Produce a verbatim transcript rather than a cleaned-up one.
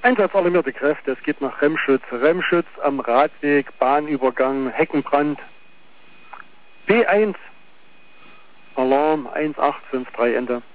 Einsatzalarmierte Kräfte, es geht nach Remschütz. Remschütz am Radweg, Bahnübergang, Heckenbrand. B eins, Alarm eins acht fünf drei, Ende.